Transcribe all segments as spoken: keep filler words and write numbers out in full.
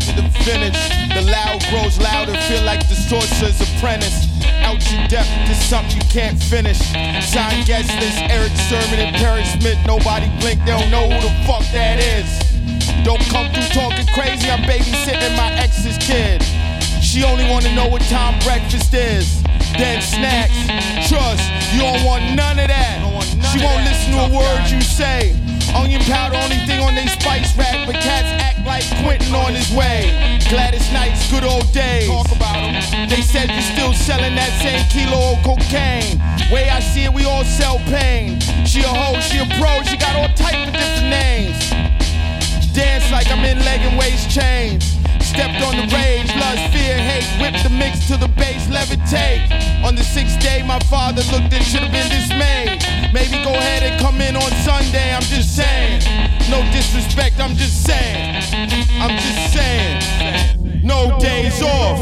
to the finish. The loud grows louder, feel like the sorcerer's apprentice. Out your depth, there's something you can't finish. Sign guest list, Eric Sermon and Perry Smith. Nobody blink, they don't know who the fuck that is. Don't come through talking crazy, I'm babysitting my ex's kid. She only wanna know what time breakfast is. Then snacks, trust, you don't want none of that. She won't listen to a word you say. Onion powder, only thing on they spice rack, but cats act like Quentin on his way. Gladys Knights, good old days. Talk about 'em. They said you still selling that same kilo of cocaine. Way I see it, we all sell pain. She a hoe, she a pro, she got all type of different names. Dance like I'm in leg and waist chains. Stepped on the rage, lust, fear, hate. Whipped the mix to the bass, levitate. On the sixth day, my father looked and should have been dismayed. Maybe go ahead and come in on Sunday, I'm just saying. No disrespect, I'm just saying. I'm just saying. No days off.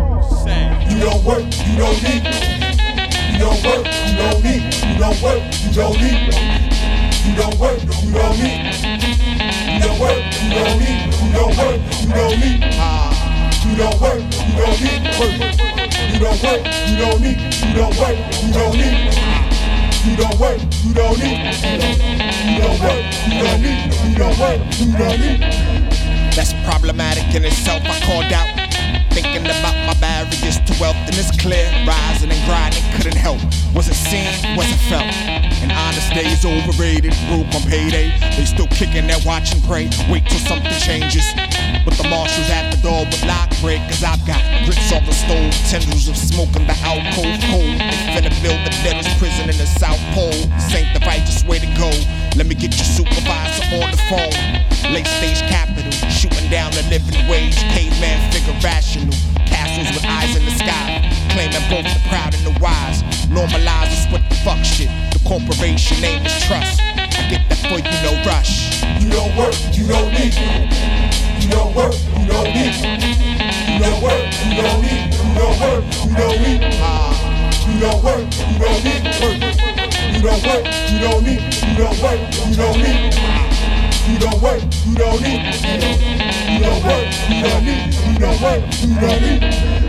You don't work, you don't eat. You don't work, you don't eat. You don't work, you don't eat. You don't work, you don't eat. You don't work, you don't eat. You don't work, you don't eat. You don't work, you don't eat. You don't work, you don't eat. You don't work, you don't eat. You don't work, you don't eat. You don't work, you don't eat. You don't work, you don't eat. That's problematic in itself, I called out. Thinking about my barriers to wealth, and it's clear. Rising and grinding couldn't help. Wasn't seen, wasn't felt. And honest days overrated, broke on payday. They still kicking that watch and pray. Wait till something changes. But the marshals at the door with lock breakers. I've got grits on the stove, tendrils of smoke in the alcove cold. They finna build the debtor's prison in the South Pole. This ain't the righteous way to go. Let me get your supervisor on the phone. Late stage capital, shooting down the living wage. Caveman figure rational. Castles with eyes in the sky, claiming both the proud and the wise. Normalize us with the fuck shit. The corporation name is trust. I get that for you, no rush. You don't work, you don't eat. You don't work, you don't eat. You don't work, you don't eat. You don't work, you don't eat. You don't work, you don't eat. You don't work, you don't eat. You don't work, you don't eat. You don't work, you don't eat. You don't work, you don't eat. You don't work, you don't eat.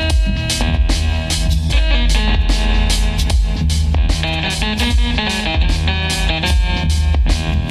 Thank you.